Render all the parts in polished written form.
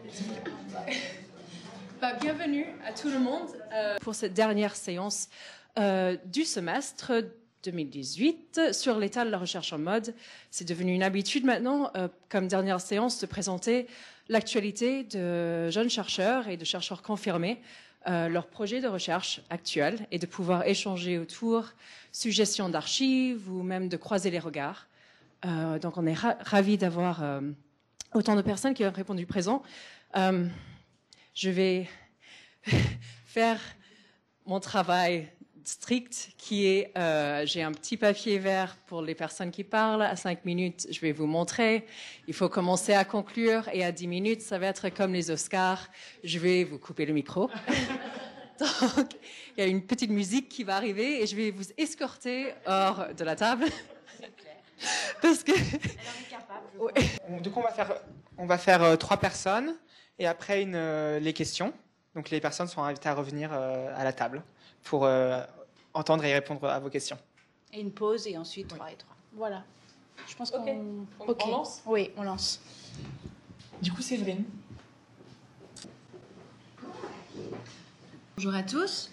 Bienvenue à tout le monde pour cette dernière séance du semestre 2018 sur l'état de la recherche en mode. C'est devenu une habitude maintenant, comme dernière séance, de présenter l'actualité de jeunes chercheurs et de chercheurs confirmés, leurs projets de recherche actuels et de pouvoir échanger autour, suggestions d'archives ou même de croiser les regards. Donc on est ravis d'avoir autant de personnes qui ont répondu présent. Je vais faire mon travail strict qui est, j'ai un petit papier vert pour les personnes qui parlent. À 5 minutes, je vais vous montrer. Il faut commencer à conclure et à 10 minutes, ça va être comme les Oscars. Je vais vous couper le micro. Donc, il y a une petite musique qui va arriver et je vais vous escorter hors de la table. Parce que... Elle en est capable. Ouais. Du coup, on va faire 3 personnes et après les questions. Donc, les personnes sont invitées à revenir à la table pour entendre et répondre à vos questions. Et une pause et ensuite 3 et 3. Voilà. Je pense qu'on... On lance ? Oui, on lance. Du coup, Séverine. Bonjour à tous.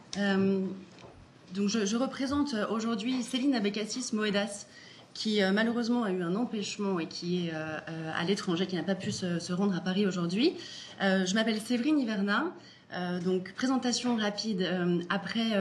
Donc je représente aujourd'hui Céline Abécassis Moedas, qui malheureusement a eu un empêchement et qui est à l'étranger, qui n'a pas pu se rendre à Paris aujourd'hui. Je m'appelle Séverine Hiverna. Donc présentation rapide après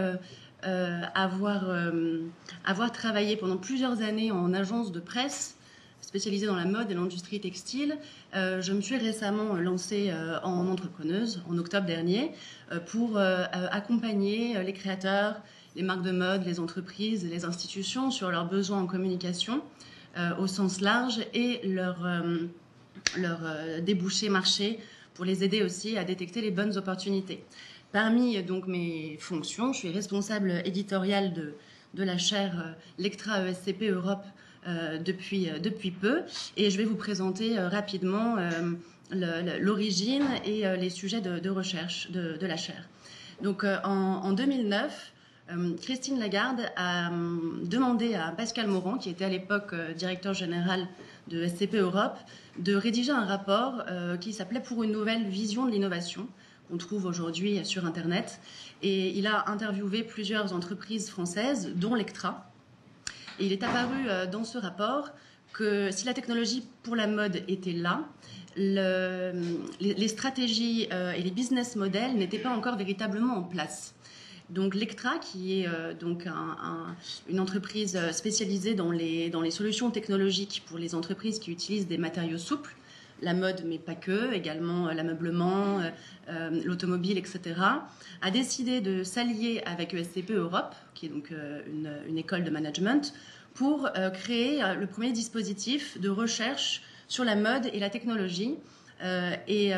avoir travaillé pendant plusieurs années en agence de presse spécialisée dans la mode et l'industrie textile. Je me suis récemment lancée en entrepreneuse en octobre dernier pour accompagner les créateurs, les marques de mode, les entreprises et les institutions sur leurs besoins en communication au sens large et leurs débouchés marché pour les aider aussi à détecter les bonnes opportunités. Parmi donc mes fonctions, je suis responsable éditoriale de la chaire Lectra ESCP Europe depuis peu et je vais vous présenter rapidement l'origine et les sujets de recherche de la chaire. Donc en 2009, Christine Lagarde a demandé à Pascal Morand, qui était à l'époque directeur général de SCP Europe, de rédiger un rapport qui s'appelait « Pour une nouvelle vision de l'innovation », qu'on trouve aujourd'hui sur Internet. Et il a interviewé plusieurs entreprises françaises, dont Lectra. Et il est apparu dans ce rapport que si la technologie pour la mode était là, les stratégies et les business models n'étaient pas encore véritablement en place. Donc Lectra, qui est donc une entreprise spécialisée dans les solutions technologiques pour les entreprises qui utilisent des matériaux souples, la mode mais pas que, également l'ameublement, l'automobile, etc., a décidé de s'allier avec ESCP Europe, qui est donc une école de management, pour créer le premier dispositif de recherche sur la mode et la technologie. Et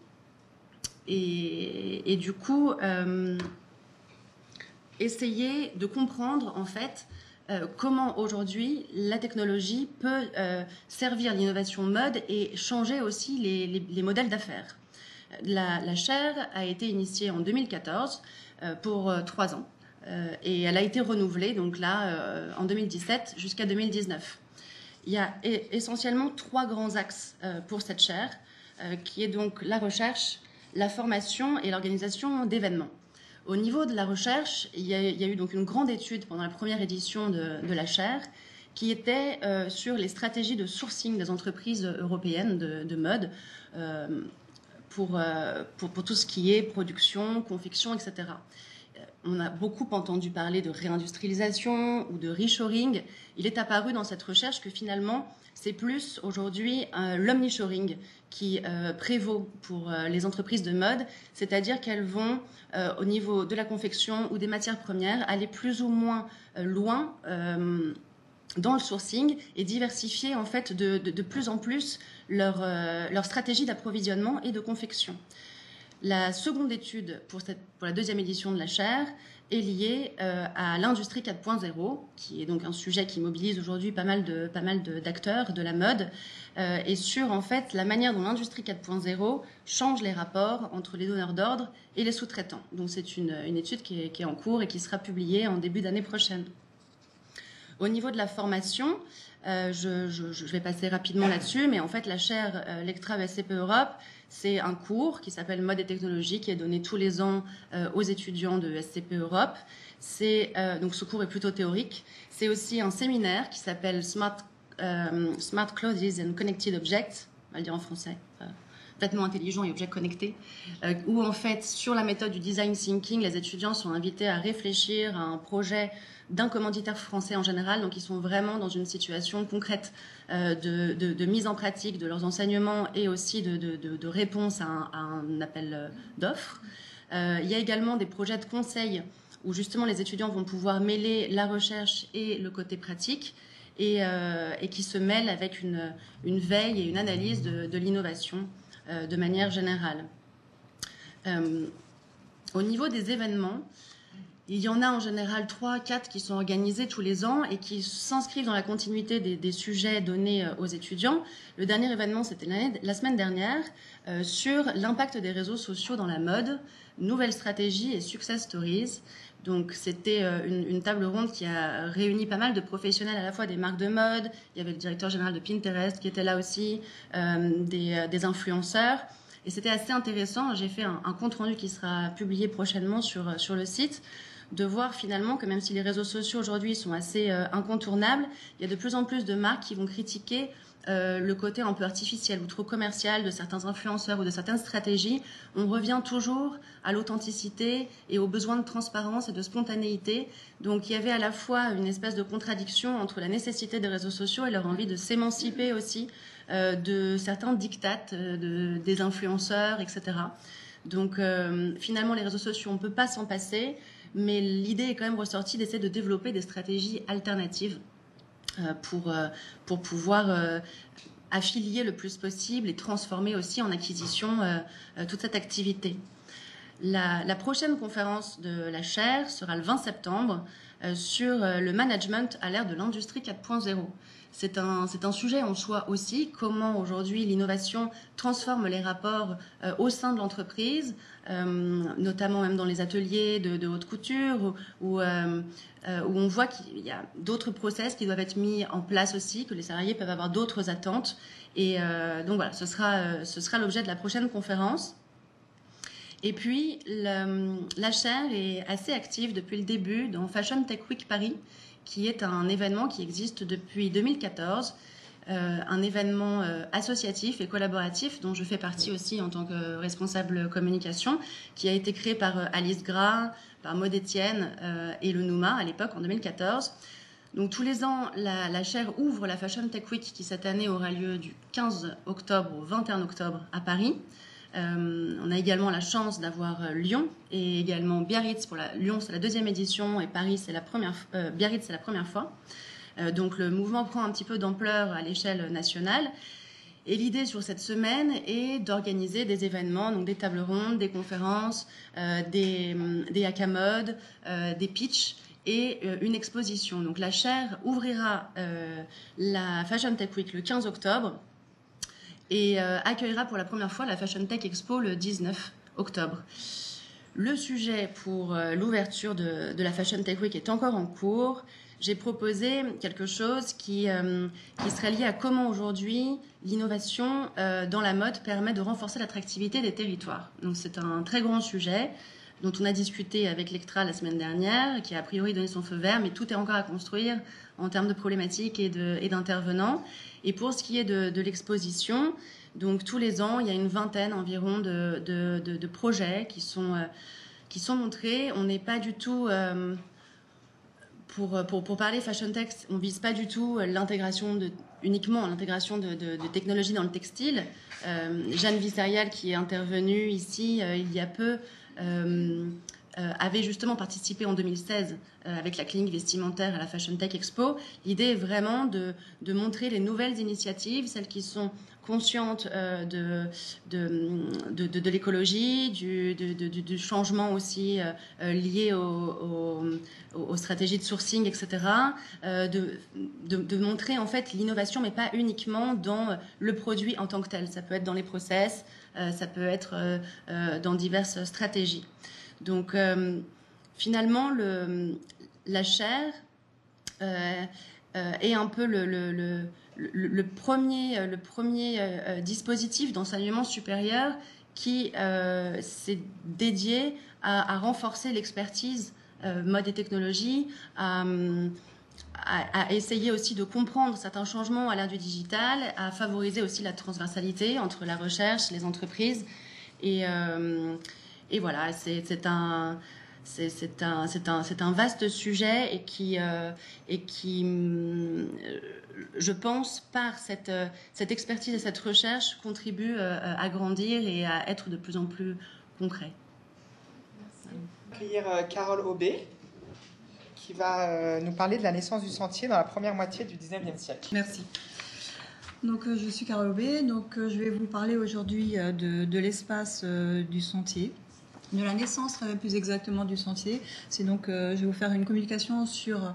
du coup... essayer de comprendre en fait comment aujourd'hui la technologie peut servir l'innovation mode et changer aussi les modèles d'affaires. La chaire a été initiée en 2014 pour 3 ans et elle a été renouvelée donc là en 2017 jusqu'à 2019. Il y a essentiellement 3 grands axes pour cette chaire qui est donc la recherche, la formation et l'organisation d'événements. Au niveau de la recherche, il y a eu donc une grande étude pendant la première édition de la chaire qui était sur les stratégies de sourcing des entreprises européennes de mode pour tout ce qui est production, confection, etc. On a beaucoup entendu parler de réindustrialisation ou de reshoring. Il est apparu dans cette recherche que finalement, c'est plus aujourd'hui l'omnishoring qui prévaut pour les entreprises de mode, c'est-à-dire qu'elles vont, au niveau de la confection ou des matières premières, aller plus ou moins loin dans le sourcing et diversifier en fait de plus en plus leur stratégie d'approvisionnement et de confection. La seconde étude pour la deuxième édition de la chaire est liée à l'industrie 4.0, qui est donc un sujet qui mobilise aujourd'hui pas mal d'acteurs de la mode, et sur en fait la manière dont l'industrie 4.0 change les rapports entre les donneurs d'ordre et les sous-traitants. Donc c'est une étude qui est en cours et qui sera publiée en début d'année prochaine. Au niveau de la formation, Je vais passer rapidement là-dessus, mais en fait, la chaire Lectra SCP Europe, c'est un cours qui s'appelle Mode et technologie, qui est donné tous les ans aux étudiants de SCP Europe. Donc ce cours est plutôt théorique. C'est aussi un séminaire qui s'appelle Smart Clothes and Connected Objects, on va le dire en français, vêtements intelligents et objets connectés, où en fait, sur la méthode du design thinking, les étudiants sont invités à réfléchir à un projet d'un commanditaire français en général, donc ils sont vraiment dans une situation concrète de mise en pratique de leurs enseignements et aussi de réponse à un appel d'offres. Il y a également des projets de conseil où justement les étudiants vont pouvoir mêler la recherche et le côté pratique et qui se mêlent avec une veille et une analyse de l'innovation de manière générale. Au niveau des événements, il y en a en général 3-4 qui sont organisés tous les ans et qui s'inscrivent dans la continuité des sujets donnés aux étudiants. Le dernier événement, c'était la semaine dernière, sur l'impact des réseaux sociaux dans la mode, nouvelles stratégies et success stories. Donc c'était une table ronde qui a réuni pas mal de professionnels à la fois des marques de mode, il y avait le directeur général de Pinterest qui était là aussi, des influenceurs. Et c'était assez intéressant, j'ai fait un compte-rendu qui sera publié prochainement sur le site, de voir finalement que même si les réseaux sociaux aujourd'hui sont assez incontournables, il y a de plus en plus de marques qui vont critiquer le côté un peu artificiel ou trop commercial de certains influenceurs ou de certaines stratégies. On revient toujours à l'authenticité et aux besoins de transparence et de spontanéité. Donc il y avait à la fois une espèce de contradiction entre la nécessité des réseaux sociaux et leur envie de s'émanciper aussi de certains diktats des influenceurs, etc. Donc finalement les réseaux sociaux, on ne peut pas s'en passer, mais l'idée est quand même ressortie d'essayer de développer des stratégies alternatives pour pouvoir affilier le plus possible et transformer aussi en acquisition toute cette activité. La prochaine conférence de la chaire sera le 20 septembre sur le management à l'ère de l'industrie 4.0. C'est un sujet en soi aussi, comment aujourd'hui l'innovation transforme les rapports au sein de l'entreprise, notamment même dans les ateliers de haute couture, où on voit qu'il y a d'autres process qui doivent être mis en place aussi, que les salariés peuvent avoir d'autres attentes. Et donc voilà, ce sera l'objet de la prochaine conférence. Et puis, la chaire est assez active depuis le début dans Fashion Tech Week Paris, qui est un événement qui existe depuis 2014, un événement associatif et collaboratif dont je fais partie aussi en tant que responsable communication, qui a été créé par Alice Gras, par Maud Etienne et le Nouma à l'époque en 2014. Donc tous les ans, la chaire ouvre la Fashion Tech Week qui cette année aura lieu du 15 octobre au 21 octobre à Paris. On a également la chance d'avoir Lyon et également Biarritz. Lyon, c'est la 2e édition et Paris, Biarritz, c'est la première fois. Donc le mouvement prend un petit peu d'ampleur à l'échelle nationale. Et l'idée sur cette semaine est d'organiser des événements, donc des tables rondes, des conférences, des hacks à mode, des pitchs et une exposition. Donc la chaire ouvrira la Fashion Tech Week le 15 octobre. Et accueillera pour la première fois la Fashion Tech Expo le 19 octobre. Le sujet pour l'ouverture de la Fashion Tech Week est encore en cours. J'ai proposé quelque chose qui serait lié à comment aujourd'hui l'innovation dans la mode permet de renforcer l'attractivité des territoires. Donc c'est un très grand sujet dont on a discuté avec Lectra la semaine dernière, qui a priori donné son feu vert, mais tout est encore à construire en termes de problématiques et d'intervenants. Et pour ce qui est de l'exposition, donc tous les ans, il y a une vingtaine environ de projets qui sont montrés. On n'est pas du tout, pour parler fashion tech, on ne vise pas du tout uniquement l'intégration de technologies dans le textile. Jeanne Visserial, qui est intervenue ici il y a peu, avait justement participé en 2016 avec la clinique vestimentaire à la Fashion Tech Expo. L'idée est vraiment de montrer les nouvelles initiatives, celles qui sont conscientes de l'écologie, du changement aussi lié aux stratégies de sourcing, etc. De montrer en fait l'innovation, mais pas uniquement dans le produit en tant que tel. Ça peut être dans les process, ça peut être dans diverses stratégies. Donc, finalement, la chaire est un peu le premier dispositif d'enseignement supérieur qui s'est dédié à renforcer l'expertise mode et technologie, à essayer aussi de comprendre certains changements à l'ère du digital, à favoriser aussi la transversalité entre la recherche, les entreprises. Et voilà, c'est un vaste sujet et qui je pense, par cette expertise et cette recherche, contribue à grandir et à être de plus en plus concret. Accueillir Carole Aubé, qui va nous parler de la naissance du sentier dans la première moitié du 19e siècle. Merci. Donc, je suis Carole Aubé. Donc, je vais vous parler aujourd'hui de l'espace du sentier, de la naissance plus exactement du sentier. C'est donc, je vais vous faire une communication sur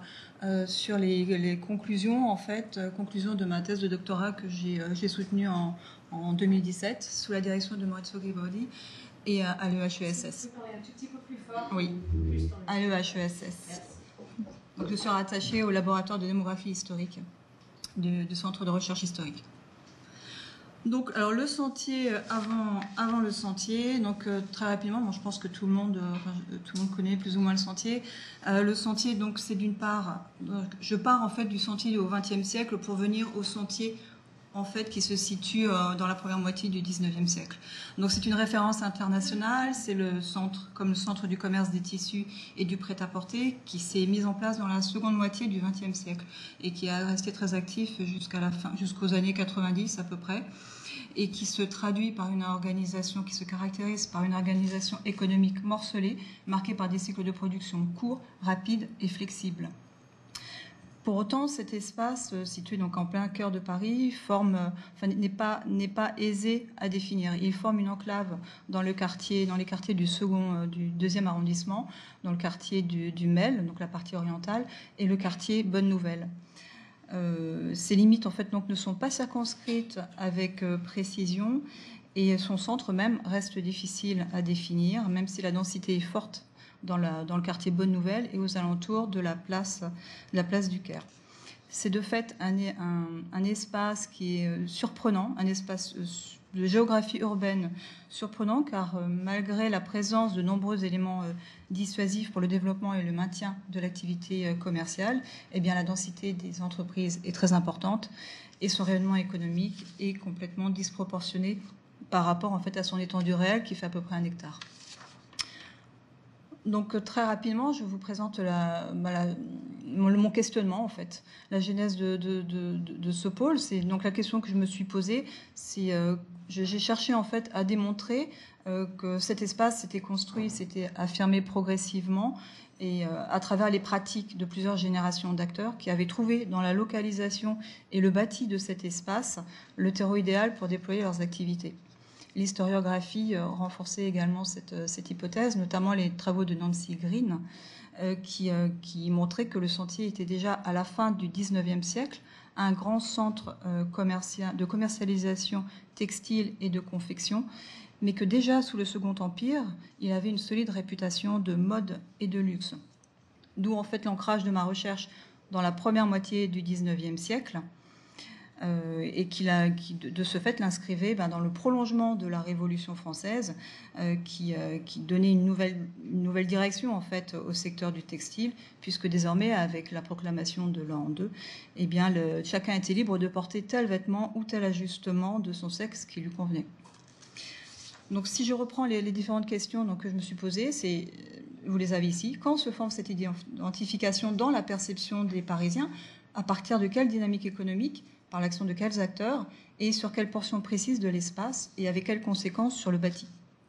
les conclusions, en fait, conclusions de ma thèse de doctorat que j'ai soutenue en 2017 sous la direction de Maurizio Garibaldi et à l'EHESS. Vous pouvez parler un tout petit peu plus fort? Oui, à l'EHESS. Donc, je suis rattachée au laboratoire de démographie historique du Centre de recherche historique. Donc, alors le sentier, avant le sentier, donc très rapidement, je pense que tout le monde connaît plus ou moins le sentier. Le sentier, donc, c'est d'une part, je pars en fait du sentier au XXe siècle pour venir au sentier en fait qui se situe dans la première moitié du XIXe siècle. Donc, c'est une référence internationale, c'est le centre du commerce des tissus et du prêt-à-porter qui s'est mis en place dans la seconde moitié du XXe siècle et qui a resté très actif jusqu'aux années 90 à peu près, et qui se traduit par une organisation qui se caractérise par une organisation économique morcelée, marquée par des cycles de production courts, rapides et flexibles. Pour autant, cet espace, situé donc en plein cœur de Paris, n'est pas aisé à définir. Il forme une enclave dans les quartiers du deuxième arrondissement, dans le quartier du Mail, donc la partie orientale, et le quartier Bonne Nouvelle. Ces limites en fait donc ne sont pas circonscrites avec précision et son centre même reste difficile à définir, même si la densité est forte dans le quartier Bonne Nouvelle et aux alentours de la place du Caire. C'est de fait un espace qui est surprenant, un espace de géographie urbaine surprenant, car malgré la présence de nombreux éléments dissuasifs pour le développement et le maintien de l'activité commerciale, eh bien la densité des entreprises est très importante et son rayonnement économique est complètement disproportionné par rapport en fait à son étendue réelle qui fait à peu près 1 hectare. Donc très rapidement, je vous présente mon questionnement en fait, la genèse de ce pôle. C'est donc la question que je me suis posée. J'ai cherché en fait à démontrer que cet espace s'était construit, s'était affirmé progressivement et à travers les pratiques de plusieurs générations d'acteurs qui avaient trouvé dans la localisation et le bâti de cet espace le terreau idéal pour déployer leurs activités. L'historiographie renforçait également cette hypothèse, notamment les travaux de Nancy Green, qui montraient que le sentier était déjà à la fin du XIXe siècle un grand centre de commercialisation textile et de confection, mais que déjà sous le Second Empire, il avait une solide réputation de mode et de luxe. D'où en fait l'ancrage de ma recherche dans la première moitié du XIXe siècle, et qui de ce fait l'inscrivait dans le prolongement de la Révolution française, qui donnait une nouvelle direction en fait au secteur du textile, puisque désormais avec la proclamation de l'an 2, eh bien chacun était libre de porter tel vêtement ou tel ajustement de son sexe qui lui convenait. Donc si je reprends les différentes questions que je me suis posées, vous les avez ici. Quand se forme cette identification dans la perception des Parisiens? À partir de quelle dynamique économique? Par l'action de quels acteurs et sur quelle portion précise de l'espace et avec quelles conséquences sur le bâti.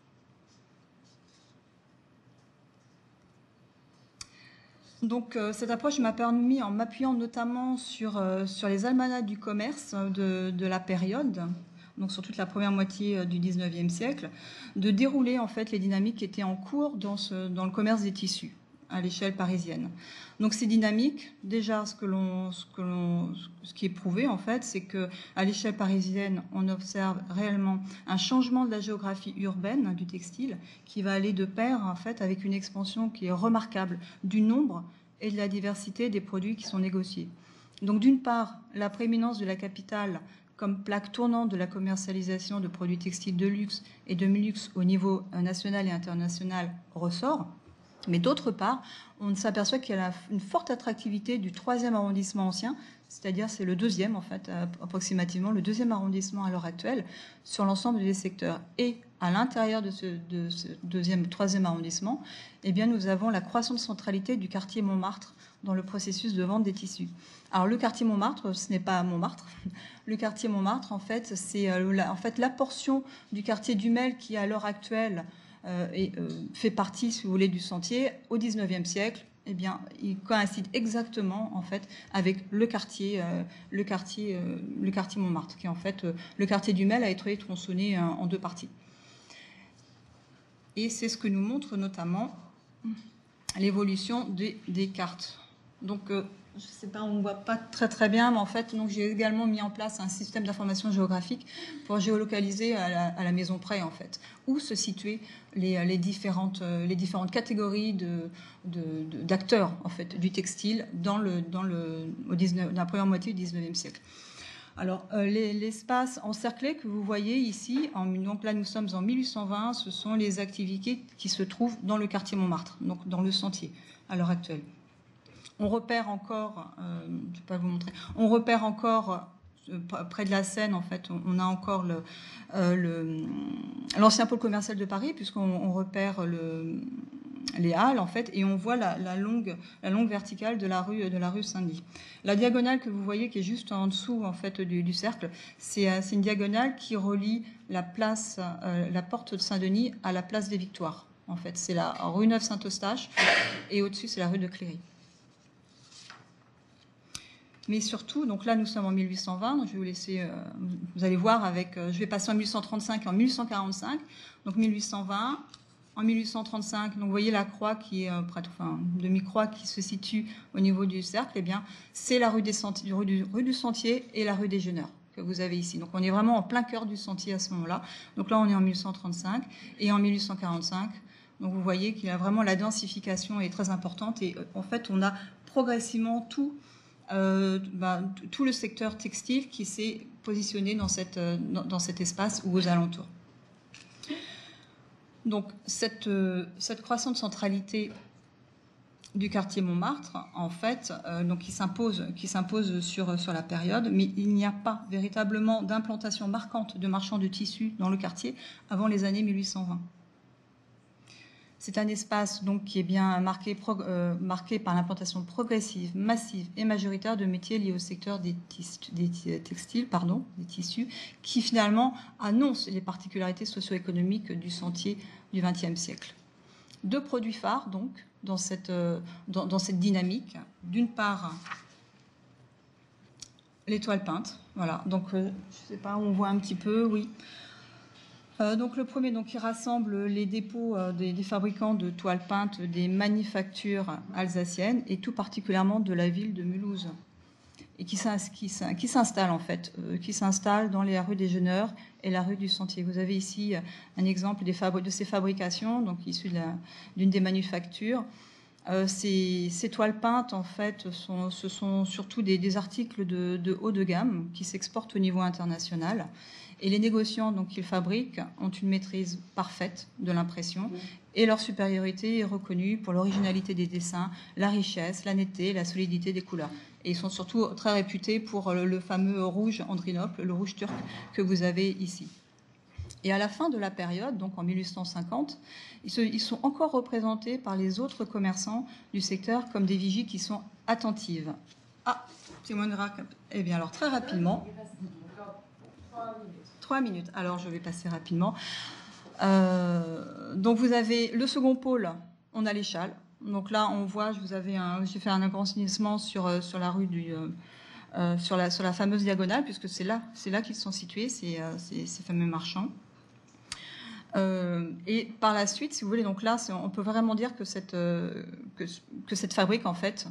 Donc cette approche m'a permis, en m'appuyant notamment sur les almanachs du commerce de la période, donc sur toute la première moitié du XIXe siècle, de dérouler en fait les dynamiques qui étaient en cours dans le commerce des tissus à l'échelle parisienne. Donc ces dynamiques, déjà ce qui est prouvé en fait, c'est que à l'échelle parisienne, on observe réellement un changement de la géographie urbaine du textile qui va aller de pair en fait avec une expansion qui est remarquable du nombre et de la diversité des produits qui sont négociés. Donc d'une part, la prééminence de la capitale comme plaque tournante de la commercialisation de produits textiles de luxe et de luxe au niveau national et international ressort. Mais d'autre part, on s'aperçoit qu'il y a une forte attractivité du 3e arrondissement ancien, c'est-à-dire c'est le 2e en fait, approximativement, le 2e arrondissement à l'heure actuelle, sur l'ensemble des secteurs. Et à l'intérieur de ce 3e arrondissement, eh bien, nous avons la croissante centralité du quartier Montmartre dans le processus de vente des tissus. Alors le quartier Montmartre, ce n'est pas Montmartre. Le quartier Montmartre, en fait, c'est la portion du quartier Dumel qui, à l'heure actuelle, fait partie, si vous voulez, du sentier. Au XIXe siècle, eh bien, il coïncide exactement, en fait, avec le quartier Montmartre, qui, en fait, le quartier Dumel a été tronçonné en 2 parties. Et c'est ce que nous montre notamment l'évolution des cartes. Donc, je ne sais pas, on ne voit pas très bien, mais en fait, donc j'ai également mis en place un système d'information géographique pour géolocaliser à la maison près, en fait, où se situaient les différentes catégories d'acteurs, en fait, du textile dans la première moitié du XIXe siècle. Alors, l'espace encerclé que vous voyez ici, donc là nous sommes en 1820, ce sont les activités qui se trouvent dans le quartier Montmartre, donc dans le sentier à l'heure actuelle. On repère encore, je ne vais pas vous montrer, on repère encore près de la Seine, en fait, on a encore l'ancien pôle commercial de Paris, puisqu'on repère les halles, en fait, et on voit la longue verticale de la rue Saint-Denis. La diagonale que vous voyez, qui est juste en dessous, en fait, du cercle, c'est une diagonale qui relie la porte de Saint-Denis à la place des Victoires. En fait, c'est la rue Neuve-Saint-Eustache, et au-dessus, c'est la rue de Cléry. Mais surtout, donc là nous sommes en 1820, donc je vais vous laisser, vous allez voir je vais passer en 1835 et en 1845, donc 1820, en 1835, donc vous voyez la croix qui est demi-croix qui se situe au niveau du cercle, eh bien c'est la rue du Sentier et la rue des Jeuneurs que vous avez ici. Donc on est vraiment en plein cœur du Sentier à ce moment-là. Donc là on est en 1835 et en 1845. Donc vous voyez qu'il y a vraiment la densification est très importante et en fait on a progressivement tout le secteur textile qui s'est positionné dans cet espace ou aux alentours. Donc cette croissante centralité du quartier Montmartre, en fait, donc qui s'impose sur la période, mais il n'y a pas véritablement d'implantation marquante de marchands de tissus dans le quartier avant les années 1820. C'est un espace donc qui est bien marqué par l'implantation progressive, massive et majoritaire de métiers liés au secteur des tissus, qui finalement annoncent les particularités socio-économiques du sentier du XXe siècle. 2 produits phares donc dans cette dynamique. D'une part, les toiles peintes. Voilà. Donc je ne sais pas, on voit un petit peu, oui. Donc le premier, donc, qui rassemble les dépôts des fabricants de toiles peintes des manufactures alsaciennes et tout particulièrement de la ville de Mulhouse et qui s'installe en fait, dans les rues des Jeuneurs et la rue du Sentier. Vous avez ici un exemple de ces fabrications, donc issues d'une des manufactures. Ces toiles peintes, en fait, ce sont surtout des articles de haut de gamme qui s'exportent au niveau international. Et les négociants donc, qu'ils fabriquent ont une maîtrise parfaite de l'impression et leur supériorité est reconnue pour l'originalité des dessins, la richesse, la netteté, la solidité des couleurs. Et ils sont surtout très réputés pour le fameux rouge Andrinople, le rouge turc que vous avez ici. Et à la fin de la période, donc en 1850, ils sont encore représentés par les autres commerçants du secteur comme des vigies qui sont attentives. Ah, c'est moins grave. Eh bien alors très rapidement... 3 minutes. Alors, je vais passer rapidement. Donc, vous avez le second pôle, on a les châles. Donc là, on voit, j'ai fait un agrandissement sur la rue sur la fameuse diagonale, puisque c'est là qu'ils sont situés, ces fameux marchands. Et par la suite, si vous voulez, donc là, on peut vraiment dire que cette fabrique, en fait,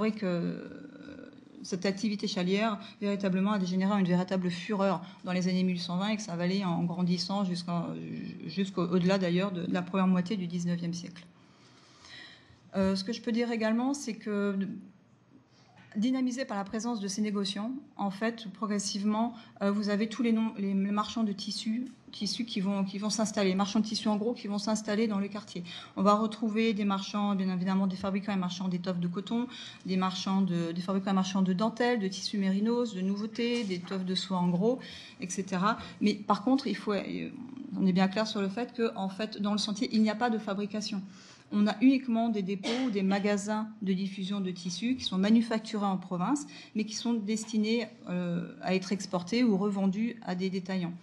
cette activité chalière véritablement a dégénéré en une véritable fureur dans les années 1820 et que ça va aller en grandissant jusqu'au-delà d'ailleurs de la première moitié du XIXe siècle. Ce que je peux dire également, c'est que dynamisé par la présence de ces négociants. En fait, progressivement, vous avez tous les marchands de tissus qui vont s'installer, les marchands de tissus en gros qui vont s'installer dans le quartier. On va retrouver des marchands, bien évidemment, des fabricants et marchands d'étoffes de coton, des fabricants et marchands de dentelles, de tissus mérinos, de nouveautés, d'étoffes de soie en gros, etc. Mais par contre, on est bien clair sur le fait que, en fait, dans le sentier, il n'y a pas de fabrication. On a uniquement des dépôts ou des magasins de diffusion de tissus qui sont manufacturés en province, mais qui sont destinés à être exportés ou revendus à des détaillants.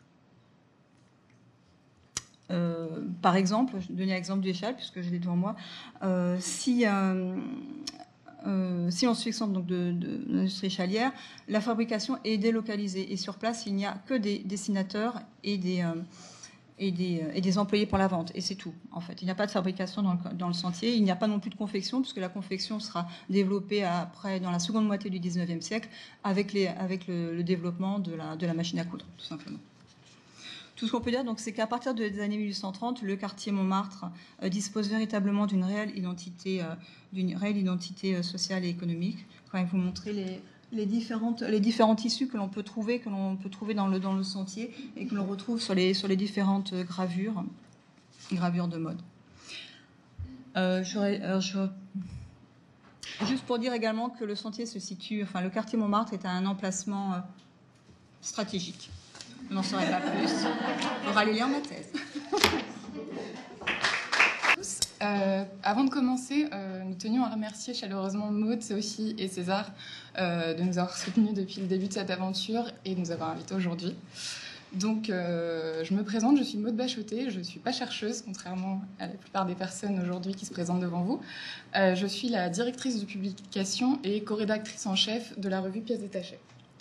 Par exemple, je vais donner l'exemple du échelle, puisque je l'ai devant moi. Si on suit l'exemple donc de l'industrie échalière, la fabrication est délocalisée. Et sur place, il n'y a que des dessinateurs et des employés pour la vente, et c'est tout. En fait, il n'y a pas de fabrication dans le sentier. Il n'y a pas non plus de confection, puisque la confection sera développée après, dans la seconde moitié du 19e siècle, avec le développement de la machine à coudre, tout simplement. Tout ce qu'on peut dire, donc, c'est qu'à partir des années 1830, le quartier Montmartre dispose véritablement d'une réelle identité sociale et économique. Quand même, vous montrer les différents tissus que l'on peut trouver dans le sentier et que l'on retrouve sur les différentes gravures de mode. Juste pour dire également que le sentier le quartier Montmartre est à un emplacement stratégique. Je n'en saurais pas plus. Il faudra aller lire ma thèse. Avant de commencer, nous tenions à remercier chaleureusement Maud, Sophie et César de nous avoir soutenus depuis le début de cette aventure et de nous avoir invités aujourd'hui. Donc, je me présente, je suis Maud Bachoté, je ne suis pas chercheuse, contrairement à la plupart des personnes aujourd'hui qui se présentent devant vous. Je suis la directrice de publication et co-rédactrice en chef de la revue Pièces détachées.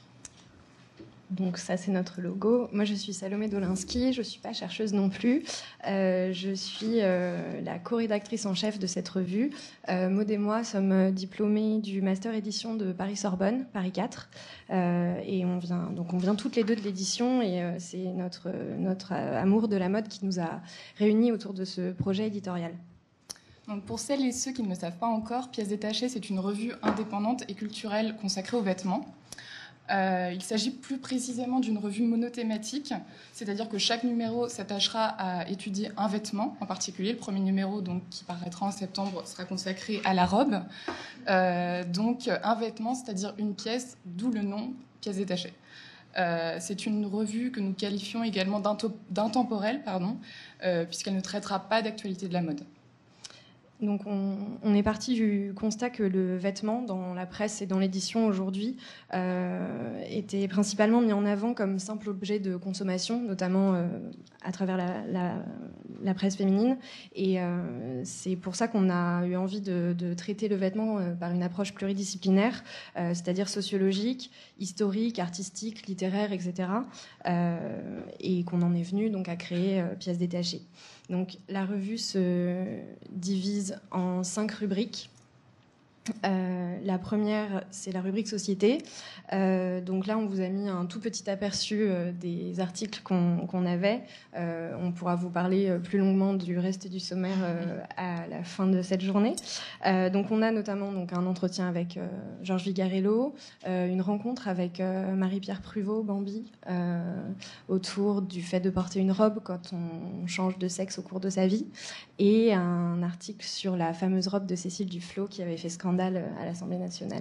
Donc ça, c'est notre logo. Moi, je suis Salomé Dolinski, je ne suis pas chercheuse non plus. Je suis la co-rédactrice en chef de cette revue. Maud et moi sommes diplômés du Master Édition de Paris-Sorbonne, Paris 4. Et on vient toutes les deux de l'édition et c'est notre amour de la mode qui nous a réunis autour de ce projet éditorial. Donc pour celles et ceux qui ne le savent pas encore, Pièces détachées, c'est une revue indépendante et culturelle consacrée aux vêtements. Il s'agit plus précisément d'une revue monothématique, c'est-à-dire que chaque numéro s'attachera à étudier un vêtement en particulier. Le premier numéro, donc, qui paraîtra en septembre, sera consacré à la robe. Donc un vêtement, c'est-à-dire une pièce, d'où le nom Pièces détachées. C'est une revue que nous qualifions également d'intemporelle, puisqu'elle ne traitera pas d'actualité de la mode. Donc on est parti du constat que le vêtement, dans la presse et dans l'édition aujourd'hui, était principalement mis en avant comme simple objet de consommation, notamment à travers la presse féminine. Et c'est pour ça qu'on a eu envie de traiter le vêtement par une approche pluridisciplinaire, c'est-à-dire sociologique, historique, artistique, littéraire, etc. Et qu'on en est venu donc à créer Pièces détachées. Donc, la revue se divise en 5 rubriques. La première, c'est la rubrique Société. Donc là, on vous a mis un tout petit aperçu des articles qu'on avait. On pourra vous parler plus longuement du reste du sommaire à la fin de cette journée. Donc on a notamment un entretien avec Georges Vigarello, une rencontre avec Marie-Pierre Pruvot, Bambi, autour du fait de porter une robe quand on change de sexe au cours de sa vie, et un article sur la fameuse robe de Cécile Duflot qui avait fait scandale à l'Assemblée nationale.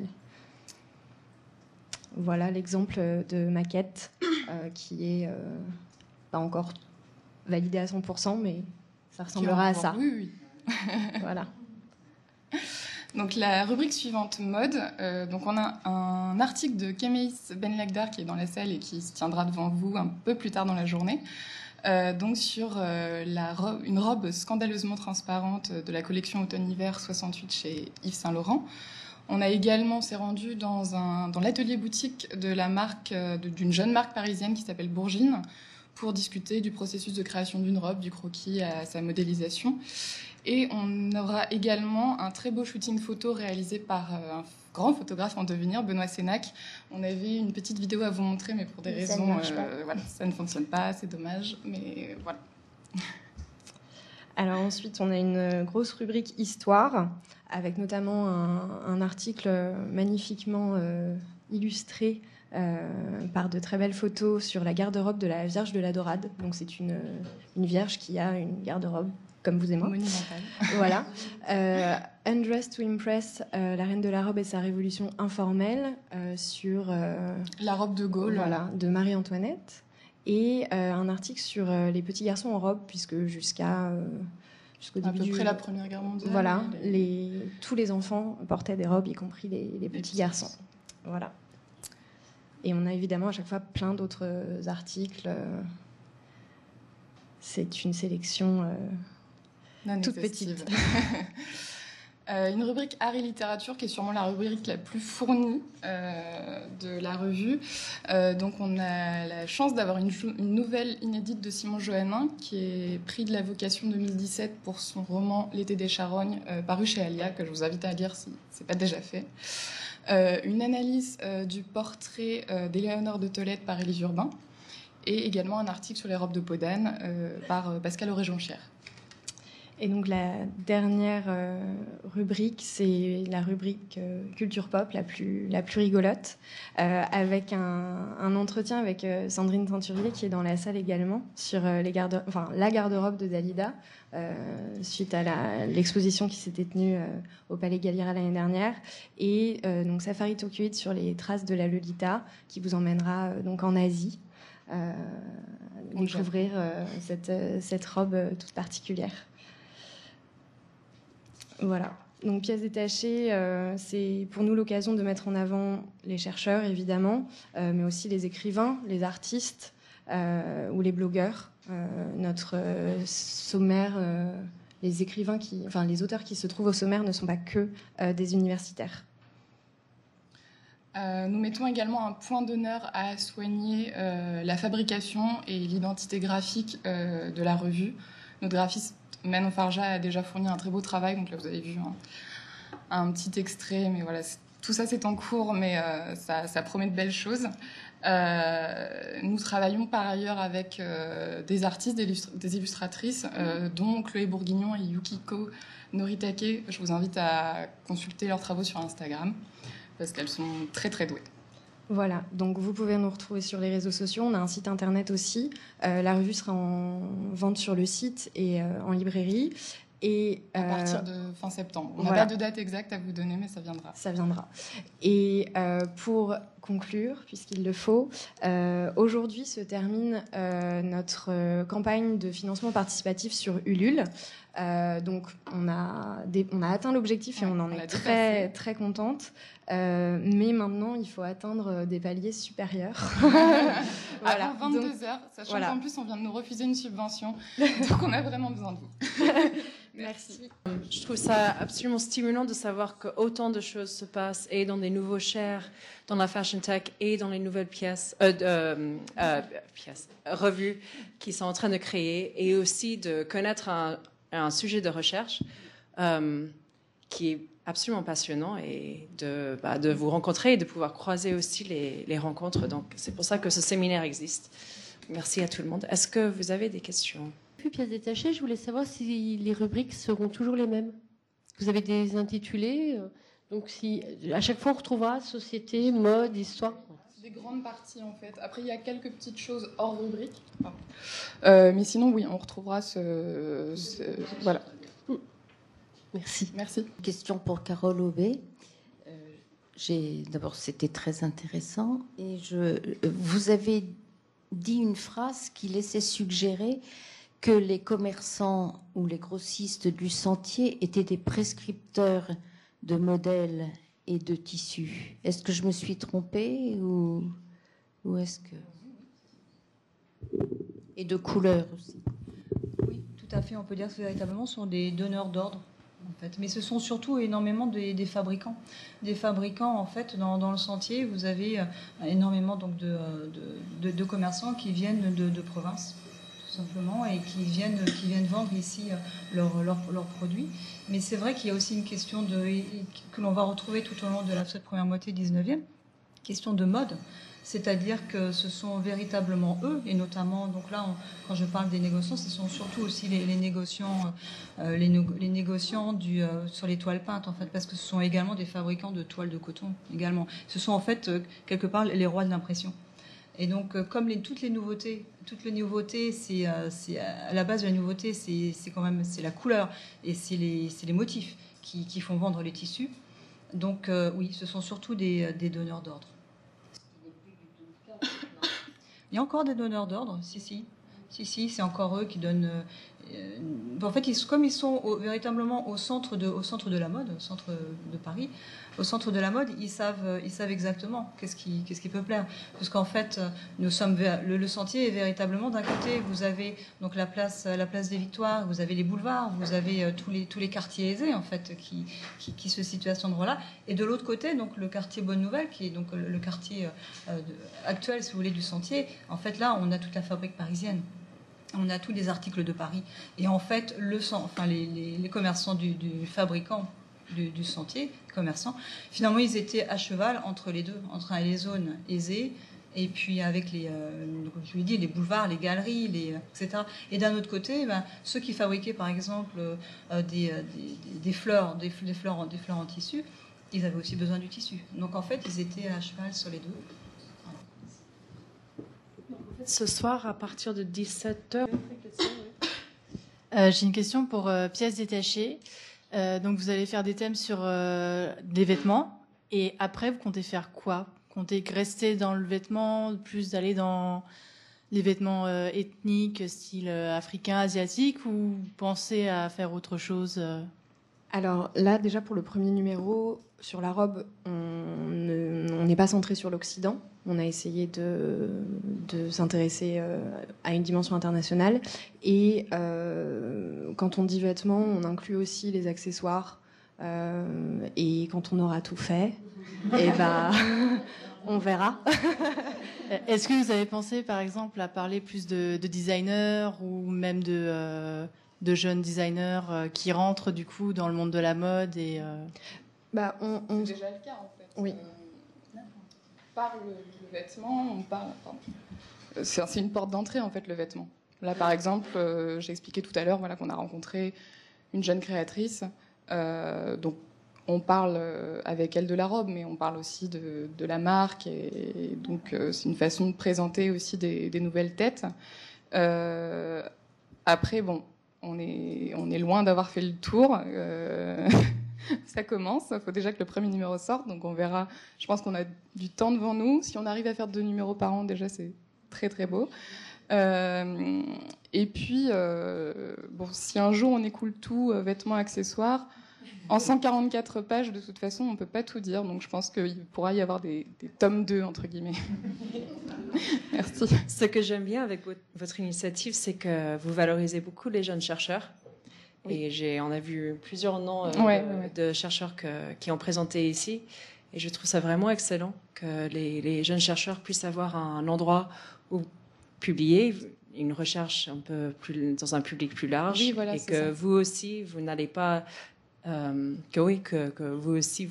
Voilà l'exemple de maquette qui est pas encore validée à 100%, mais ça ressemblera à ça. Oui. Voilà. Donc la rubrique suivante, mode. Donc on a un article de Keméis Benlekdar qui est dans la salle et qui se tiendra devant vous un peu plus tard dans la journée. Donc sur une robe scandaleusement transparente de la collection automne-hiver 68 chez Yves Saint Laurent. On a également s'est rendu dans l'atelier boutique de la marque d'une jeune marque parisienne qui s'appelle Bourgine pour discuter du processus de création d'une robe, du croquis à sa modélisation. Et on aura également un très beau shooting photo réalisé par un grand photographe en devenir, Benoît Sénac. On avait une petite vidéo à vous montrer, mais pour des raisons, ça ne fonctionne pas, c'est dommage, mais voilà. Alors ensuite, on a une grosse rubrique histoire, avec notamment un article magnifiquement illustré par de très belles photos sur la garde-robe de la Vierge de la Dorade. Donc c'est une vierge qui a une garde-robe, comme vous et moi. Monumentale. Voilà. Undressed to Impress, la reine de la robe et sa révolution informelle, sur La robe de Gaulle. voilà, de Marie-Antoinette. Et un article sur les petits garçons en robe, puisque jusqu'au À début peu près la Première Guerre mondiale. voilà, tous les enfants portaient des robes, y compris les petits garçons. Voilà. Et on a évidemment à chaque fois plein d'autres articles. C'est une sélection Non toute exhaustive. petite. Une rubrique art et littérature qui est sûrement la rubrique la plus fournie de la revue. Donc on a la chance d'avoir une nouvelle inédite de Simon Johannin qui est prix de la Vocation 2017 pour son roman L'été des charognes, paru chez Alia, que je vous invite à lire si ce n'est pas déjà fait. Une analyse du portrait d'Éléonore de Tolède par Élise Urbain et également un article sur les robes de peau d'âne par Pascal Auré-Jonchière. Et donc la dernière rubrique, c'est la rubrique culture pop la plus rigolote, avec un entretien avec Sandrine Teinturier qui est dans la salle également sur la garde-robe de Dalida, suite à l'exposition qui s'était tenue au Palais Galliera l'année dernière, et donc Safari Tokyoïde sur les traces de la Lolita qui vous emmènera donc en Asie découvrir cette robe toute particulière. Voilà. Donc pièces détachées, c'est pour nous l'occasion de mettre en avant les chercheurs évidemment, mais aussi les écrivains, les artistes ou les blogueurs. Notre sommaire, les auteurs qui se trouvent au sommaire ne sont pas que des universitaires. Nous mettons également un point d'honneur à soigner la fabrication et l'identité graphique de la revue. Notre graphiste Manon Farja a déjà fourni un très beau travail, donc là vous avez vu un petit extrait, mais voilà, tout ça c'est en cours, mais ça promet de belles choses. Nous travaillons par ailleurs avec des artistes, des illustratrices, dont Chloé Bourguignon et Yukiko Noritake. Je vous invite à consulter leurs travaux sur Instagram, parce qu'elles sont très très douées. Voilà, donc vous pouvez nous retrouver sur les réseaux sociaux. On a un site internet aussi. La revue sera en vente sur le site et en librairie. Et, à partir de fin septembre. On n'a voilà. pas de date exacte à vous donner, mais ça viendra. Ça viendra. Et pour conclure, puisqu'il le faut, aujourd'hui se termine notre campagne de financement participatif sur Ulule. Donc on a atteint l'objectif et on en est très, très contente. Mais maintenant, il faut atteindre des paliers supérieurs. Voilà. Avant 22h, sachant qu'en plus, on vient de nous refuser une subvention. Donc on a vraiment besoin de vous. Merci. Je trouve ça absolument stimulant de savoir qu'autant de choses se passent et dans des nouveaux chairs, dans la fashion tech et dans les nouvelles revues qui sont en train de créer, et aussi de connaître un sujet de recherche qui est absolument passionnant, et de vous rencontrer et de pouvoir croiser aussi les rencontres. Donc c'est pour ça que ce séminaire existe. Merci à tout le monde. Est-ce que vous avez des questions? Pièces détachées, je voulais savoir si les rubriques seront toujours les mêmes. Vous avez des intitulés, donc si à chaque fois on retrouvera société, mode, histoire. Des grandes parties en fait. Après il y a quelques petites choses hors rubrique. Mais sinon oui, on retrouvera voilà. Merci. Merci. Question pour Carole Aubé. D'abord, c'était très intéressant. Et vous avez dit une phrase qui laissait suggérer que les commerçants ou les grossistes du sentier étaient des prescripteurs de modèles et de tissus. Est-ce que je me suis trompée ou est-ce que... Et de couleurs aussi. Oui, tout à fait. On peut dire que véritablement ce sont des donneurs d'ordre. En fait. Mais ce sont surtout énormément des fabricants. Des fabricants, en fait, dans le sentier, vous avez énormément donc, de commerçants qui viennent de province, tout simplement, et qui viennent vendre ici leurs produits. Mais c'est vrai qu'il y a aussi une question que l'on va retrouver tout au long de cette première moitié 19e, question de mode. c'est-à-dire que ce sont véritablement eux, et notamment, donc là, quand je parle des négociants, ce sont surtout aussi les négociants, les négociants sur les toiles peintes, en fait, parce que ce sont également des fabricants de toiles de coton, également. Ce sont en fait, quelque part, les rois de l'impression. Et donc, comme toutes les nouveautés, c'est à la base de la nouveauté, c'est quand même la couleur et c'est les motifs qui font vendre les tissus. Donc, oui, ce sont surtout des donneurs d'ordre. Il y a encore des donneurs d'ordre, si, c'est encore eux qui donnent. En fait, comme ils sont véritablement au centre de la mode, au centre de Paris, au centre de la mode, ils savent exactement qu'est-ce qui peut plaire. Parce qu'en fait, nous sommes le sentier est véritablement d'un côté, vous avez donc la place des Victoires, vous avez les boulevards, vous avez tous les quartiers aisés en fait qui se situent à cet endroit-là, et de l'autre côté, donc le quartier Bonne Nouvelle, qui est donc le quartier actuel, si vous voulez, du sentier. En fait, là, on a toute la fabrique parisienne. On a tous les articles de Paris. Et en fait, les commerçants du fabricant du sentier, commerçants, finalement, ils étaient à cheval entre les deux, entre les zones aisées, et puis avec je lui dis, les boulevards, les galeries, etc. Et d'un autre côté, ceux qui fabriquaient, par exemple, des fleurs en tissu, ils avaient aussi besoin du tissu. Donc, en fait, ils étaient à cheval sur les deux. Ce soir, à partir de 17h. J'ai une question pour pièces détachées. Donc, vous allez faire des thèmes sur des vêtements. Et après, vous comptez faire quoi? Vous comptez rester dans le vêtement, plus d'aller dans les vêtements ethniques, style africain, asiatique, ou vous pensez à faire autre chose? Alors là, déjà pour le premier numéro, sur la robe, on n'est pas centré sur l'Occident. On a essayé de s'intéresser à une dimension internationale. Et quand on dit vêtements, on inclut aussi les accessoires. Et quand on aura tout fait, et on verra. Est-ce que vous avez pensé, par exemple, à parler plus de designers ou même de jeunes designers qui rentrent du coup dans le monde de la mode et C'est déjà le cas en fait. Oui. On parle le vêtement, c'est une porte d'entrée en fait le vêtement. Là par exemple, j'ai expliqué tout à l'heure qu'on a rencontré une jeune créatrice, donc on parle avec elle de la robe, mais on parle aussi de la marque et donc c'est une façon de présenter aussi des nouvelles têtes. Après on est loin d'avoir fait le tour. Ça commence. Il faut déjà que le premier numéro sorte, donc on verra. Je pense qu'on a du temps devant nous. Si on arrive à faire 2 numéros par an, déjà c'est très très beau. Et puis, si un jour on écoule tout, vêtements, accessoires, en 144 pages, de toute façon, on ne peut pas tout dire. Donc je pense qu'il pourra y avoir des tomes 2, entre guillemets. Merci. Ce que j'aime bien avec votre initiative, c'est que vous valorisez beaucoup les jeunes chercheurs. Oui. Et on a vu plusieurs noms de chercheurs qui ont présenté ici. Et je trouve ça vraiment excellent que les jeunes chercheurs puissent avoir un endroit où publier une recherche un peu plus dans un public plus large. Oui, voilà, et que ça. Vous aussi, vous n'allez pas... que vous aussi,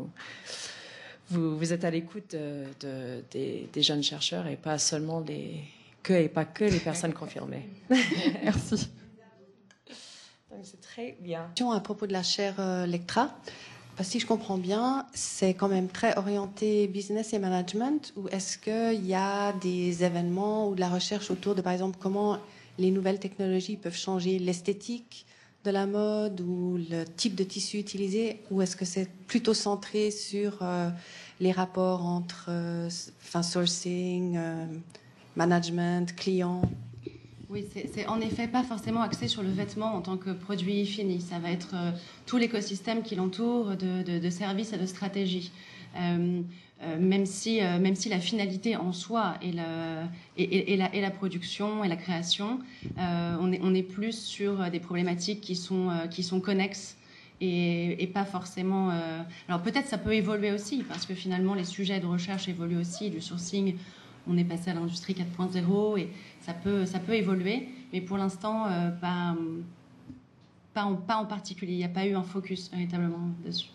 vous êtes à l'écoute des jeunes chercheurs et pas seulement pas que les personnes confirmées. Merci. C'est très bien. À propos de la chaire Lectra, si je comprends bien, c'est quand même très orienté business et management, ou est-ce qu'il y a des événements ou de la recherche autour de, par exemple, comment les nouvelles technologies peuvent changer l'esthétique de la mode ou le type de tissu utilisé, ou est-ce que c'est plutôt centré sur les rapports entre sourcing, management, client? Oui, c'est en effet pas forcément axé sur le vêtement en tant que produit fini. Ça va être tout l'écosystème qui l'entoure de services et de stratégies. Même si la finalité en soi est la production et la création, on est plus sur des problématiques qui sont connexes et pas forcément... Alors peut-être ça peut évoluer aussi, parce que finalement les sujets de recherche évoluent aussi, du sourcing. On est passé à l'industrie 4.0 et ça peut évoluer, mais pour l'instant, pas en particulier. Il n'y a pas eu un focus véritablement dessus.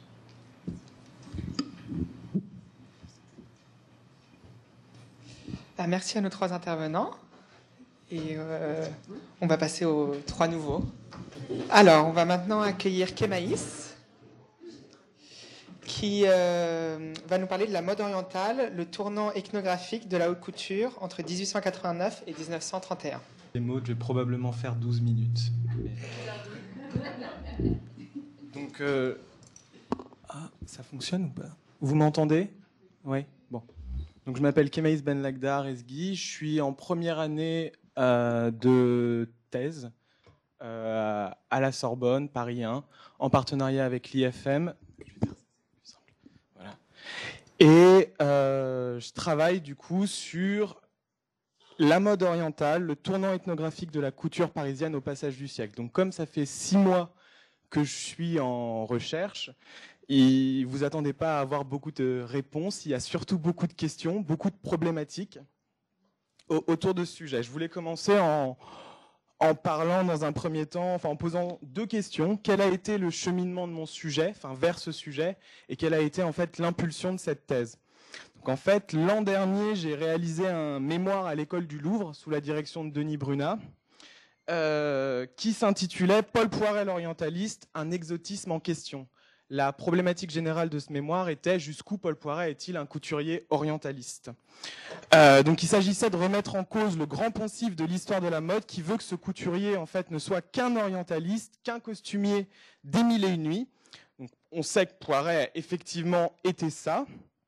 Merci à nos 3 intervenants. Et on va passer aux 3 nouveaux. Alors, on va maintenant accueillir Kémaïs, qui va nous parler de la mode orientale, le tournant ethnographique de la haute couture entre 1889 et 1931. Les mots, je vais probablement faire 12 minutes. Donc, ça fonctionne ou pas? Vous m'entendez? Oui, bon. Donc, je m'appelle Kémaïs Benlagdar Ezghi, je suis en première année de thèse à la Sorbonne, Paris 1, en partenariat avec l'IFM. Voilà. Et je travaille du coup sur la mode orientale, le tournant ethnographique de la couture parisienne au passage du siècle. Donc comme ça fait 6 mois que je suis en recherche, et vous attendez pas à avoir beaucoup de réponses, il y a surtout beaucoup de questions, beaucoup de problématiques autour de ce sujet. Je voulais commencer en parlant dans un premier temps, en posant 2 questions. Quel a été le cheminement de mon sujet, vers ce sujet, et quelle a été en fait l'impulsion de cette thèse? Donc en fait, l'an dernier, j'ai réalisé un mémoire à l'école du Louvre sous la direction de Denis Brunat, qui s'intitulait « Paul Poiret l'orientaliste, un exotisme en question ». La problématique générale de ce mémoire était jusqu'où Paul Poiret est-il un couturier orientaliste. Donc il s'agissait de remettre en cause le grand poncif de l'histoire de la mode qui veut que ce couturier en fait ne soit qu'un orientaliste, qu'un costumier des mille et une nuits. Donc, on sait que Poiret effectivement était ça,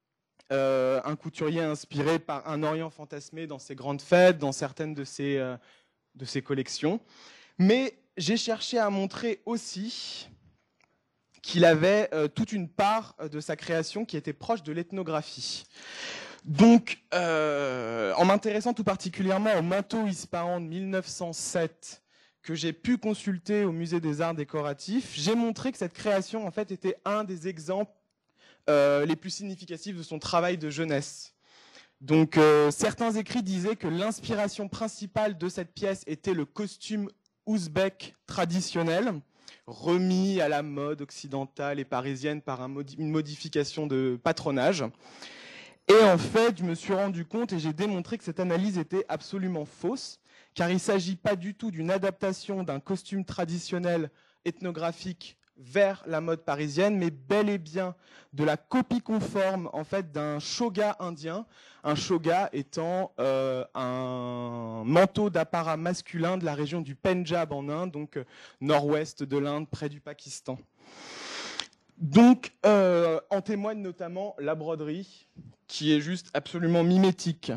un couturier inspiré par un Orient fantasmé dans ses grandes fêtes, dans certaines de ses collections. Mais j'ai cherché à montrer aussi qu'il avait toute une part de sa création qui était proche de l'ethnographie. Donc, en m'intéressant tout particulièrement au manteau Ispahan de 1907, que j'ai pu consulter au Musée des Arts Décoratifs, j'ai montré que cette création, en fait, était un des exemples les plus significatifs de son travail de jeunesse. Donc, certains écrits disaient que l'inspiration principale de cette pièce était le costume ouzbek traditionnel, remis à la mode occidentale et parisienne par une modification de patronage. Et en fait, je me suis rendu compte et j'ai démontré que cette analyse était absolument fausse, car il ne s'agit pas du tout d'une adaptation d'un costume traditionnel ethnographique vers la mode parisienne, mais bel et bien de la copie conforme en fait d'un shoga indien, un shoga étant un manteau d'apparat masculin de la région du Pendjab en Inde, donc nord-ouest de l'Inde, près du Pakistan. Donc, en témoigne notamment la broderie, qui est juste absolument mimétique.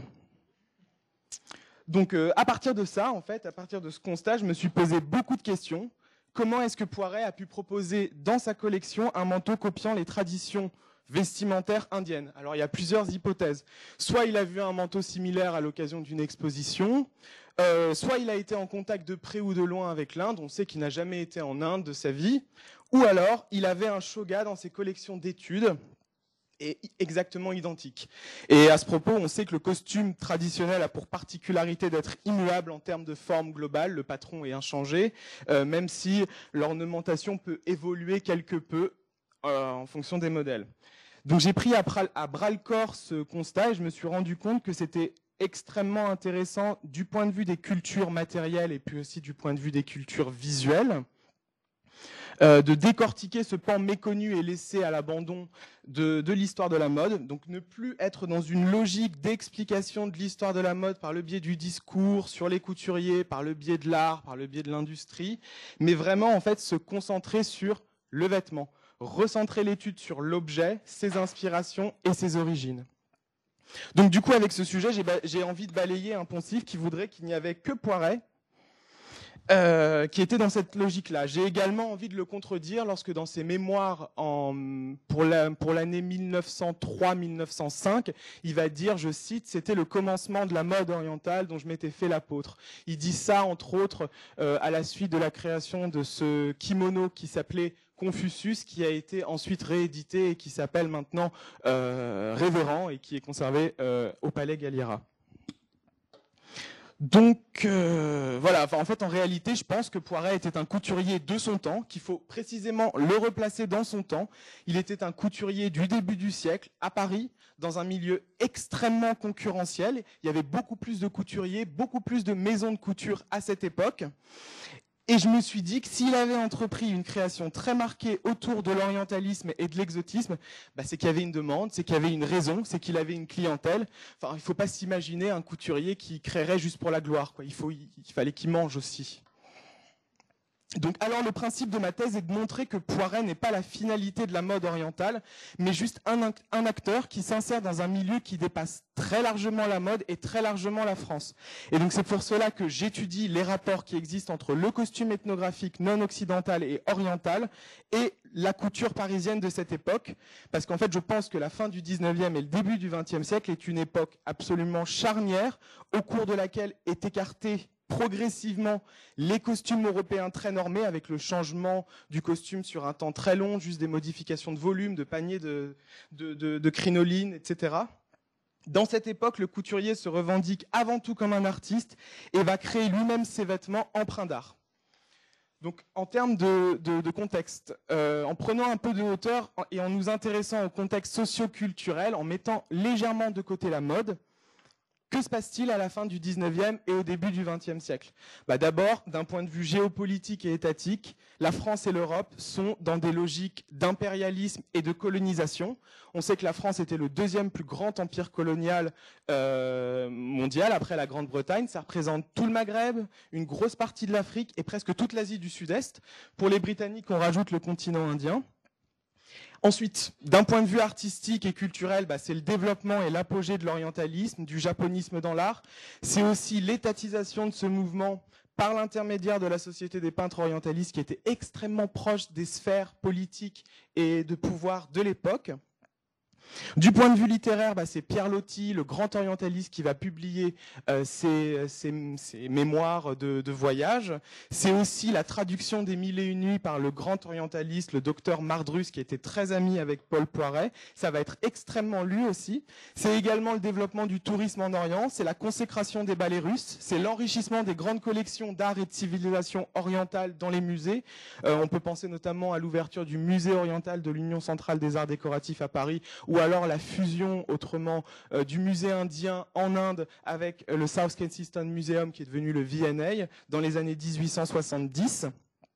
Donc, à partir de ça, en fait, à partir de ce constat, je me suis posé beaucoup de questions. Comment est-ce que Poiret a pu proposer dans sa collection un manteau copiant les traditions vestimentaires indiennes? Alors, il y a plusieurs hypothèses. Soit il a vu un manteau similaire à l'occasion d'une exposition, soit il a été en contact de près ou de loin avec l'Inde, on sait qu'il n'a jamais été en Inde de sa vie, ou alors il avait un shoga dans ses collections d'études, est exactement identique. Et à ce propos, on sait que le costume traditionnel a pour particularité d'être immuable en termes de forme globale, le patron est inchangé, même si l'ornementation peut évoluer quelque peu en fonction des modèles. Donc j'ai pris à bras-le-corps ce constat et je me suis rendu compte que c'était extrêmement intéressant du point de vue des cultures matérielles et puis aussi du point de vue des cultures visuelles, de décortiquer ce pan méconnu et laissé à l'abandon de l'histoire de la mode, donc ne plus être dans une logique d'explication de l'histoire de la mode par le biais du discours sur les couturiers, par le biais de l'art, par le biais de l'industrie, mais vraiment en fait se concentrer sur le vêtement, recentrer l'étude sur l'objet, ses inspirations et ses origines. Donc du coup avec ce sujet, j'ai envie de balayer un poncif qui voudrait qu'il n'y avait que Poiret, qui était dans cette logique-là. J'ai également envie de le contredire lorsque dans ses mémoires pour l'année 1903-1905, il va dire, je cite, « C'était le commencement de la mode orientale dont je m'étais fait l'apôtre ». Il dit ça, entre autres, à la suite de la création de ce kimono qui s'appelait Confucius, qui a été ensuite réédité et qui s'appelle maintenant Révérend et qui est conservé au Palais Galliera. Donc voilà, enfin, en fait en réalité je pense que Poiret était un couturier de son temps, qu'il faut précisément le replacer dans son temps. Il était un couturier du début du siècle à Paris, dans un milieu extrêmement concurrentiel. Il y avait beaucoup plus de couturiers, beaucoup plus de maisons de couture à cette époque. Et je me suis dit que s'il avait entrepris une création très marquée autour de l'orientalisme et de l'exotisme, bah c'est qu'il y avait une demande, c'est qu'il y avait une raison, c'est qu'il avait une clientèle. Enfin, il ne faut pas s'imaginer un couturier qui créerait juste pour la gloire, quoi. Il fallait qu'il mange aussi. Donc, alors, le principe de ma thèse est de montrer que Poiret n'est pas la finalité de la mode orientale, mais juste un acteur qui s'insère dans un milieu qui dépasse très largement la mode et très largement la France. Et donc, c'est pour cela que j'étudie les rapports qui existent entre le costume ethnographique non occidental et oriental et la couture parisienne de cette époque, parce qu'en fait, je pense que la fin du 19e et le début du 20e siècle est une époque absolument charnière, au cours de laquelle est écarté progressivement les costumes européens très normés, avec le changement du costume sur un temps très long, juste des modifications de volume, de panier, de crinoline, etc. Dans cette époque, le couturier se revendique avant tout comme un artiste et va créer lui-même ses vêtements empreints d'art. Donc, en termes de contexte, en prenant un peu de hauteur et en nous intéressant au contexte socio-culturel, en mettant légèrement de côté la mode, que se passe-t-il à la fin du 19e et au début du 20e siècle ? D'abord, d'un point de vue géopolitique et étatique, la France et l'Europe sont dans des logiques d'impérialisme et de colonisation. On sait que la France était le deuxième plus grand empire colonial mondial après la Grande-Bretagne. Ça représente tout le Maghreb, une grosse partie de l'Afrique et presque toute l'Asie du Sud-Est. Pour les Britanniques, on rajoute le continent indien. Ensuite, d'un point de vue artistique et culturel, c'est le développement et l'apogée de l'orientalisme, du japonisme dans l'art. C'est aussi l'étatisation de ce mouvement par l'intermédiaire de la Société des peintres orientalistes qui était extrêmement proche des sphères politiques et de pouvoir de l'époque. Du point de vue littéraire, c'est Pierre Loti, le grand orientaliste, qui va publier ses mémoires de voyage. C'est aussi la traduction des Mille et une nuits par le grand orientaliste, le docteur Mardrus, qui était très ami avec Paul Poiret. Ça va être extrêmement lu aussi. C'est également le développement du tourisme en Orient, c'est la consécration des ballets russes, c'est l'enrichissement des grandes collections d'art et de civilisation orientale dans les musées. On peut penser notamment à l'ouverture du musée oriental de l'Union centrale des arts décoratifs à Paris, ou alors la fusion autrement du musée indien en Inde avec le South Kensington Museum qui est devenu le V&A dans les années 1870.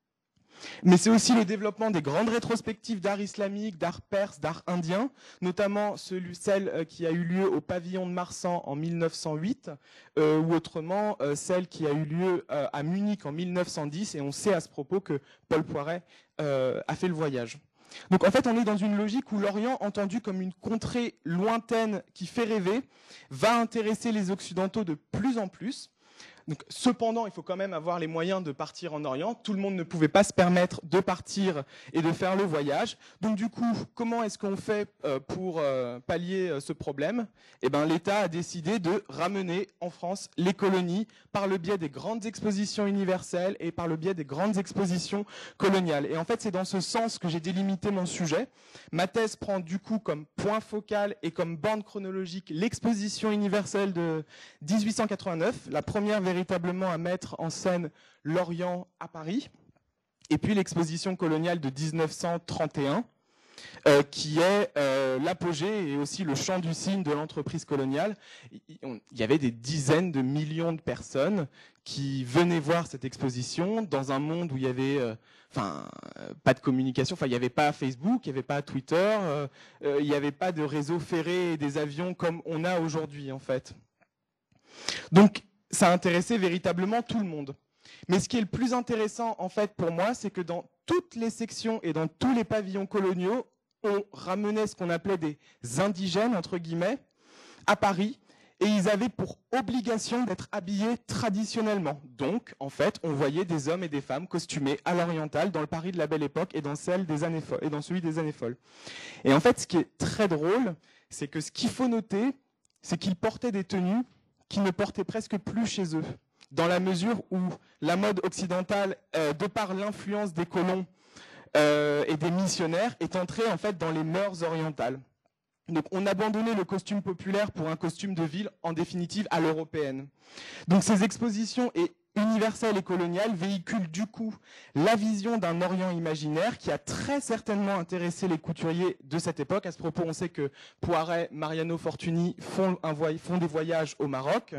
Mais c'est aussi le développement des grandes rétrospectives d'art islamique, d'art perse, d'art indien, notamment celle qui a eu lieu au pavillon de Marsan en 1908, ou autrement celle qui a eu lieu à Munich en 1910, et on sait à ce propos que Paul Poiret a fait le voyage. Donc en fait, on est dans une logique où l'Orient, entendu comme une contrée lointaine qui fait rêver, va intéresser les Occidentaux de plus en plus. Donc, cependant, il faut quand même avoir les moyens de partir en Orient. Tout le monde ne pouvait pas se permettre de partir et de faire le voyage. Donc du coup, comment est-ce qu'on fait pour pallier ce problème ? Eh bien, l'État a décidé de ramener en France les colonies par le biais des grandes expositions universelles et par le biais des grandes expositions coloniales. Et en fait, c'est dans ce sens que j'ai délimité mon sujet. Ma thèse prend du coup comme point focal et comme bande chronologique l'exposition universelle de 1889, la première véritablement à mettre en scène l'Orient à Paris, et puis l'exposition coloniale de 1931, qui est l'apogée et aussi le chant du cygne de l'entreprise coloniale. Il y avait des dizaines de millions de personnes qui venaient voir cette exposition dans un monde où il y avait pas de communication, il n'y avait pas Facebook, il n'y avait pas Twitter, il n'y avait pas de réseau ferré et des avions comme on a aujourd'hui en fait. Donc ça a intéressé véritablement tout le monde. Mais ce qui est le plus intéressant en fait pour moi, c'est que dans toutes les sections et dans tous les pavillons coloniaux, on ramenait ce qu'on appelait des indigènes, entre guillemets, à Paris, et ils avaient pour obligation d'être habillés traditionnellement. Donc, en fait, on voyait des hommes et des femmes costumés à l'oriental dans le Paris de la Belle Époque et dans celui des années folles. Et en fait, ce qui est très drôle, c'est que ce qu'il faut noter, c'est qu'ils portaient des tenues qui ne portaient presque plus chez eux, dans la mesure où la mode occidentale, de par l'influence des colons et des missionnaires, est entrée en fait dans les mœurs orientales. Donc on abandonnait le costume populaire pour un costume de ville, en définitive à l'européenne. Donc ces expositions universelles et coloniales véhiculent du coup la vision d'un Orient imaginaire qui a très certainement intéressé les couturiers de cette époque. À ce propos, on sait que Poiret, Mariano Fortuny font des voyages au Maroc,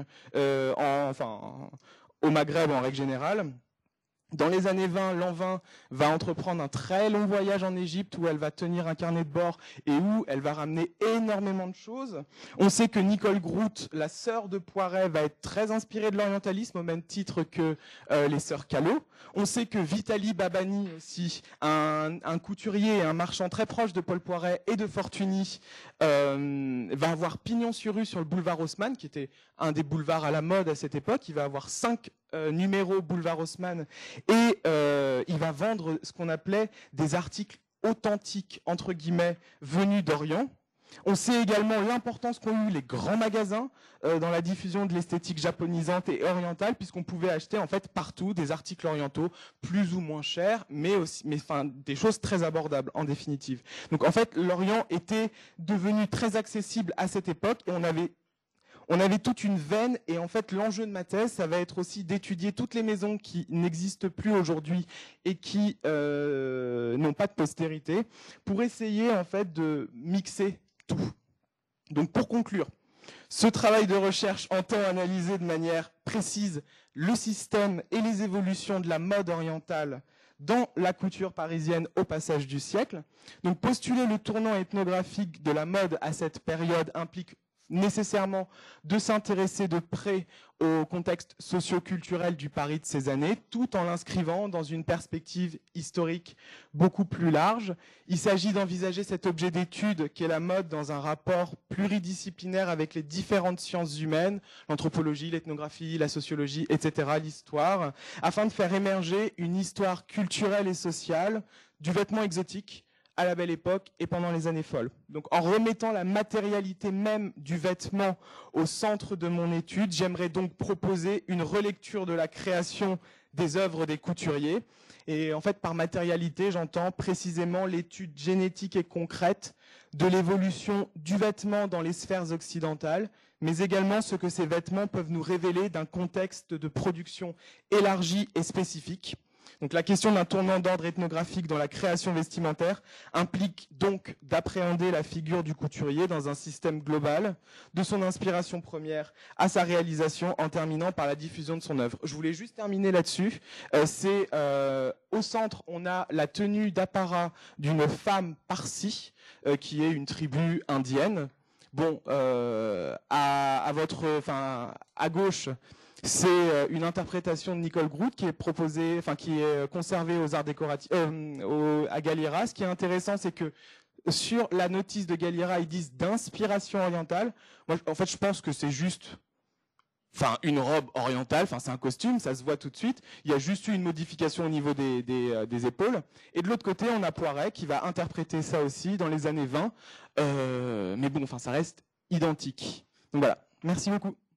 au Maghreb en règle générale. Dans les années 20, l'an 20 va entreprendre un très long voyage en Égypte où elle va tenir un carnet de bord et où elle va ramener énormément de choses. On sait que Nicole Grout, la sœur de Poiret, va être très inspirée de l'orientalisme au même titre que les sœurs Callot. On sait que Vitaly Babani aussi, un couturier et un marchand très proche de Paul Poiret et de Fortuny, va avoir pignon sur rue sur le boulevard Haussmann, qui était un des boulevards à la mode à cette époque. Il va avoir 5 numéros boulevard Haussmann et il va vendre ce qu'on appelait des articles authentiques, entre guillemets, venus d'Orient. On sait également l'importance qu'ont eu les grands magasins dans la diffusion de l'esthétique japonisante et orientale, puisqu'on pouvait acheter en fait partout des articles orientaux plus ou moins chers, mais des choses très abordables en définitive. Donc en fait, l'Orient était devenu très accessible à cette époque et on avait toute une veine, et en fait l'enjeu de ma thèse, ça va être aussi d'étudier toutes les maisons qui n'existent plus aujourd'hui et qui n'ont pas de postérité, pour essayer en fait de mixer tout. Donc pour conclure, ce travail de recherche entend analyser de manière précise le système et les évolutions de la mode orientale dans la couture parisienne au passage du siècle. Donc postuler le tournant ethnographique de la mode à cette période implique nécessairement de s'intéresser de près au contexte socio-culturel du Paris de ces années, tout en l'inscrivant dans une perspective historique beaucoup plus large. Il s'agit d'envisager cet objet d'étude qu'est la mode dans un rapport pluridisciplinaire avec les différentes sciences humaines, l'anthropologie, l'ethnographie, la sociologie, etc., l'histoire, afin de faire émerger une histoire culturelle et sociale du vêtement exotique à la Belle Époque et pendant les années folles. Donc en remettant la matérialité même du vêtement au centre de mon étude, j'aimerais donc proposer une relecture de la création des œuvres des couturiers. Et en fait, par matérialité, j'entends précisément l'étude génétique et concrète de l'évolution du vêtement dans les sphères occidentales, mais également ce que ces vêtements peuvent nous révéler d'un contexte de production élargi et spécifique. Donc la question d'un tournant d'ordre ethnographique dans la création vestimentaire implique donc d'appréhender la figure du couturier dans un système global, de son inspiration première à sa réalisation, en terminant par la diffusion de son œuvre. Je voulais juste terminer là-dessus. Au centre, on a la tenue d'apparat d'une femme Parsi, qui est une tribu indienne. Bon, à gauche, c'est une interprétation de Nicole Grout qui est conservée aux arts décoratifs, à Galliera. Ce qui est intéressant, c'est que sur la notice de Galliera, ils disent d'inspiration orientale. Moi, en fait, je pense que c'est juste, une robe orientale. C'est un costume, ça se voit tout de suite. Il y a juste eu une modification au niveau des épaules. Et de l'autre côté, on a Poiret qui va interpréter ça aussi dans les années 20. Mais bon, ça reste identique. Donc voilà. Merci beaucoup.